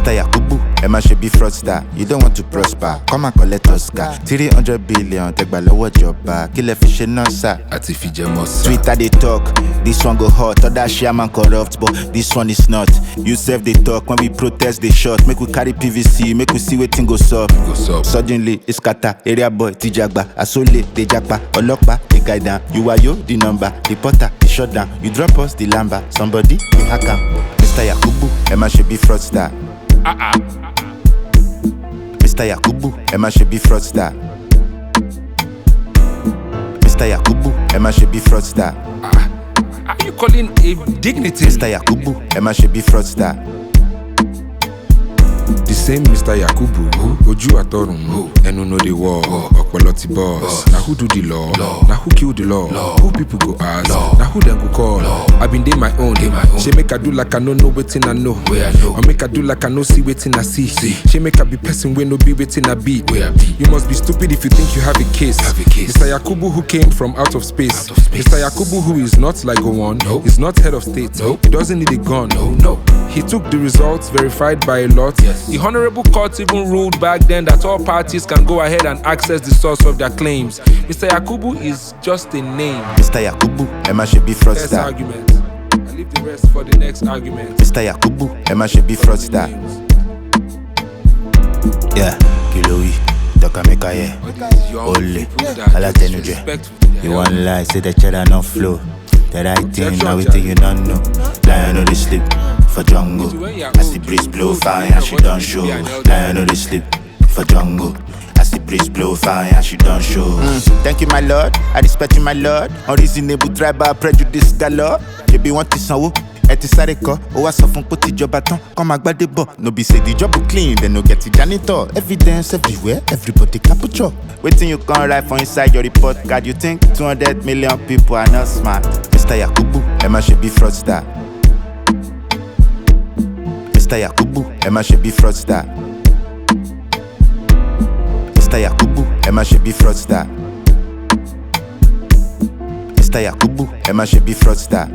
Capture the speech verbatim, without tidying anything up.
Mister Yakubu, Emma should be fraudster. You don't want to prosper, come and collect Oscar. three hundred billion, take by lower job. Kill a fish in sir. Twitter they talk, this one go hot. Other shaman corrupt, but this one is not. You serve they talk, when we protest they shot. Make we carry P V C, make we see what thing goes up. Suddenly, it's kata, area boy, Tijagba, Asole, they jakpa, Olokpa, they guide down. You are yo, the number, the potter, the shutdown. You drop us, the lamba, somebody, the hacker. Mister Yakubu, Emma should be fraudster. Uh-uh. Mister Yakubu, Emma should be fraudster. Mister Yakubu, Emma should be fraudster. Uh, are you calling a dignity? Mister Yakubu, Emma should be fraudster. The same Mister Yakubu, who Oju Atorun, who Enu know the war, Okpoloti boss. Now who do the law? Now who kill the law? Who people go ask? Now who them go call? I been day my own. She make I do like I know no waiting I know. Or make I do like I know see waiting I see. She make I be person when no be waiting I be. You must be stupid if you think you have a case. Mister Yakubu who came from out of space. Mister Yakubu who is not like Gowon, is not head of state. He doesn't need a gun. No. He took the results verified by a lot. The Honorable Court even ruled back then that all parties can go ahead and access the source of their claims. Mister Yakubu is just a name. Mister Yakubu, Emma should be First fraudster. argument. I leave the rest for the next argument. Mister Yakubu, Emma should be fraudster. Yeah, Kilowi, Dokameka, yeah. Ole, Alatenuje. You want lie, say the cheddar no flow. The right thing, now we think you don't know. Lion on the sleep for jungle. As the breeze blow fire, and she don't show. Lion on the sleep for jungle. As the breeze blow fire, and she don't show. Mm. Thank you, my lord. I respect you, my lord. Unreasonable tribal prejudice galore. You be want to sanwo. Eti sare ko, o wa sọ fún pé ti joba tán, kàn máa gbádé bọ̀. No be say the job will clean, then no get the janitor. Evidence everywhere, everybody capture. Waiting you can write for inside your report card. You think two hundred million people are not smart? Mister Yakubu, Emma should be fraudster. Mister Yakubu, Emma should be fraudster. Mister Yakubu, Emma should be fraudster. Mister Yakubu, Emma should be fraudster.